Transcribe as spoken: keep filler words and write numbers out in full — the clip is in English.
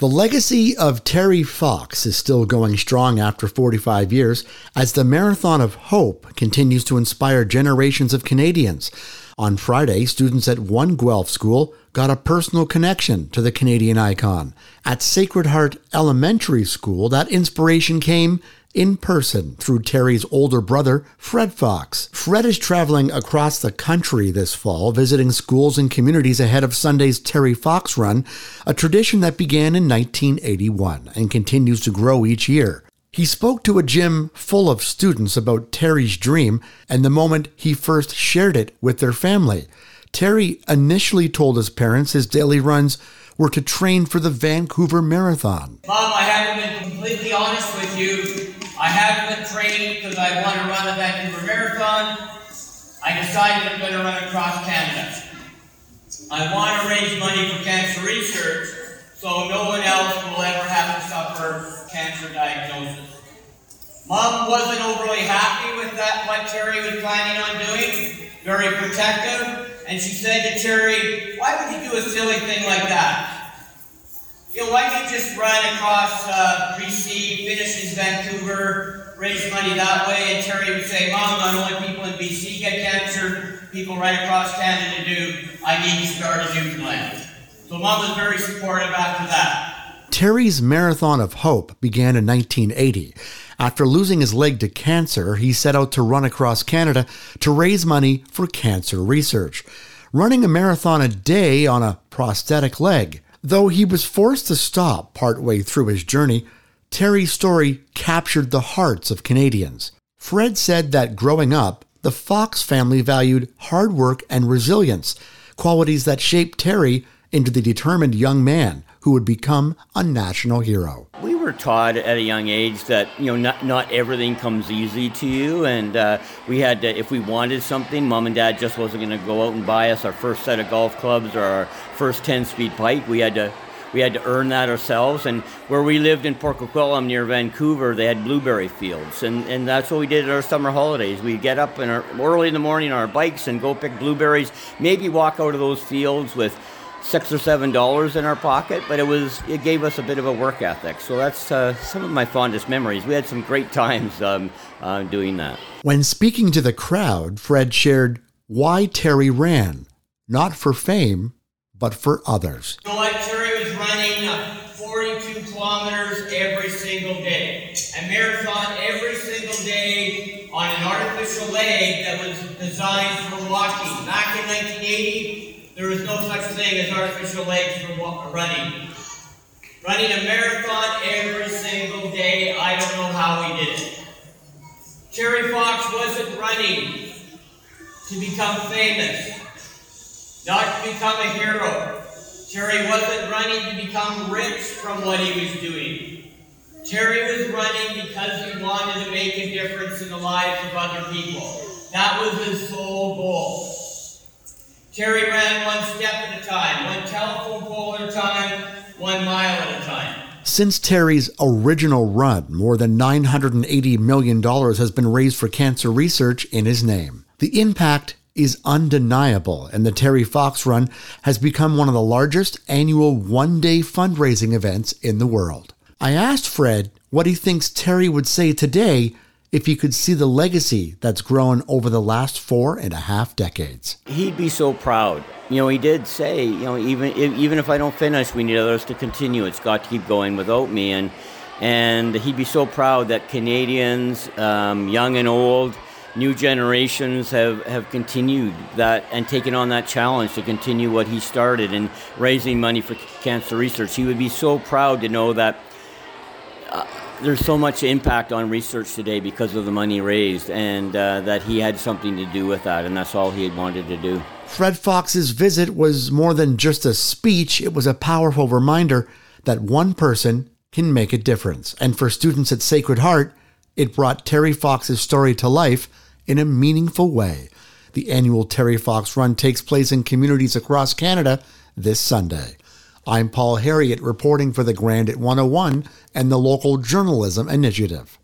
The legacy of Terry Fox is still going strong after forty-five years as the Marathon of Hope continues to inspire generations of Canadians. On Friday, students at one Guelph school got a personal connection to the Canadian icon. At Sacred Heart Elementary School, that inspiration came in person through Terry's older brother, Fred Fox. Fred is traveling across the country this fall, visiting schools and communities ahead of Sunday's Terry Fox Run, a tradition that began in nineteen eighty-one and continues to grow each year. He spoke to a gym full of students about Terry's dream and the moment he first shared it with their family. Terry initially told his parents his daily runs were to train for the Vancouver Marathon. Mom, I haven't been completely honest with you. I haven't been training because I want to run the Vancouver Marathon. I decided I'm going to run across Canada. I want to raise money for cancer research so no one else will ever have to suffer cancer diagnosis. Mom wasn't overly happy with that, what Terry was planning on doing, very protective, and she said to Terry, why would you do a silly thing like that? You know, why don't you just run across uh, B C, finish in Vancouver, raise money that way? And Terry would say, Mom, not only people in B C get cancer, people right across Canada do. I need to start a new plan. So Mom was very supportive after that. Terry's Marathon of Hope began in nineteen eighty. After losing his leg to cancer, he set out to run across Canada to raise money for cancer research, running a marathon a day on a prosthetic leg. Though he was forced to stop partway through his journey, Terry's story captured the hearts of Canadians. Fred said that growing up, the Fox family valued hard work and resilience, qualities that shaped Terry into the determined young man who would become a national hero. We were taught at a young age that, you know, not not everything comes easy to you, and uh, we had to, if we wanted something, Mom and Dad just wasn't going to go out and buy us our first set of golf clubs or our first ten-speed bike. We had to we had to earn that ourselves, and where we lived in Port Coquitlam near Vancouver, they had blueberry fields, and, and that's what we did at our summer holidays. We'd get up in our, early in the morning on our bikes and go pick blueberries, maybe walk out of those fields with six or seven dollars in our pocket, but it was it gave us a bit of a work ethic. So that's uh, some of my fondest memories. We had some great times um, uh, doing that. When speaking to the crowd, Fred shared why Terry ran, not for fame, but for others. You know what? Terry was running forty-two kilometers every single day, a marathon every single day on an artificial leg that was designed for walking. Back in nineteen eighty, there was no such thing as artificial legs for running. Running a marathon every single day, I don't know how he did it. Terry Fox wasn't running to become famous, not to become a hero. Terry wasn't running to become rich from what he was doing. Terry was running because he wanted to make a difference in the lives of other people. That was his sole goal. Terry ran one step at a time, one telephone pole at a time, one mile at a time. Since Terry's original run, more than nine hundred eighty million dollars has been raised for cancer research in his name. The impact is undeniable, and the Terry Fox Run has become one of the largest annual one-day fundraising events in the world. I asked Fred what he thinks Terry would say today if he could see the legacy that's grown over the last four and a half decades. He'd be so proud. You know, he did say, you know, even if, even if I don't finish, we need others to continue. It's got to keep going without me. And and he'd be so proud that Canadians, um, young and old, new generations have, have continued that and taken on that challenge to continue what he started and raising money for cancer research. He would be so proud to know that uh, there's so much impact on research today because of the money raised, and uh, that he had something to do with that, and that's all he had wanted to do. Fred Fox's visit was more than just a speech. It was a powerful reminder that one person can make a difference. And for students at Sacred Heart, it brought Terry Fox's story to life in a meaningful way. The annual Terry Fox Run takes place in communities across Canada this Sunday. I'm Paul Harriott reporting for the Grand at one oh one and the Local Journalism Initiative.